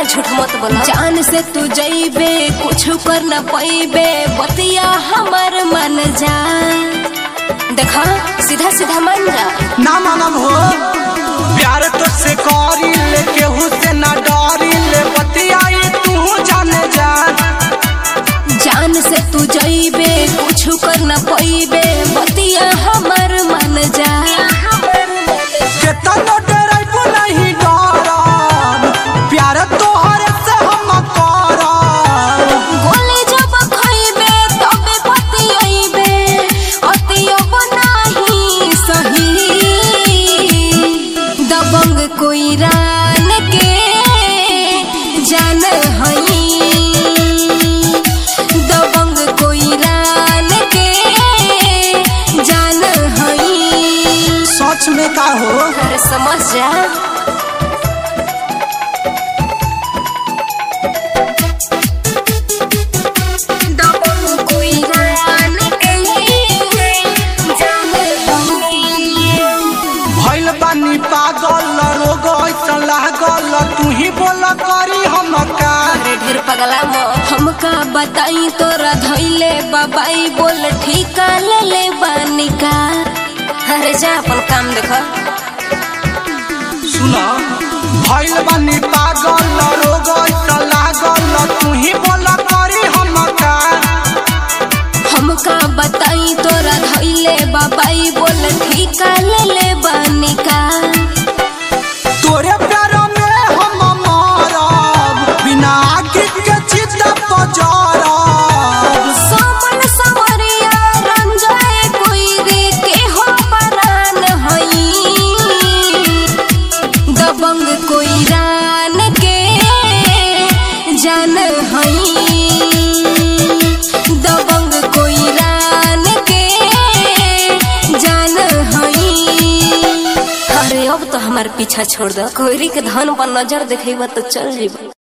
ज्यादा झूठ मत बोला। जान से तू जइबे कुछ कर न पैबे, बतिया हमर मन जा। देखा सीधा सीधा मान जा। ना मानम हो प्यार तो से करी ले, केहू से ना डरी ले, बतिया तू जाने जा। जान से तू जइबे कुछ कर न पैबे, बतिया हमर मन जा। केतनो डराइबो नहीं डरब, प्यार तोहरे से हम करब। गोली जब खइबे तबे बतियाइबे, अतियब नाही सही। दबंग कोई रान के जान हई, दबंग कोई रान के जान हई। सच में का हो अरे समझ जा। दबंग कोई रान के जान हई। भइल बानी पागल, रोग ऐसा लागल, तू ही बोल करी हम का। अरे ढेर पगला मो हमका बताई तोरा धइले बाबाई, बोल ठीका ले ले बानी का। अरे जा अपन काम देखा। सुना भइल बानी पागल, रोग ऐसा लागल, तू ही बोल करी हम का। हमका बताई तोरा धइले बाबाई, बोल ठीका ले ले बानी का। तोरे प्यार में हम मरब, बिना आगे के चिता पजरब। समन समरिया रंजाए कोई रे के हो परान हई। दबंग कोई रान के जान हई, दबंग कोई रान के जान हई। अरे अब तो हमार पीछा छोड़ दो, कोयरी के धन पर नजर देखेबा तो चल जीबा।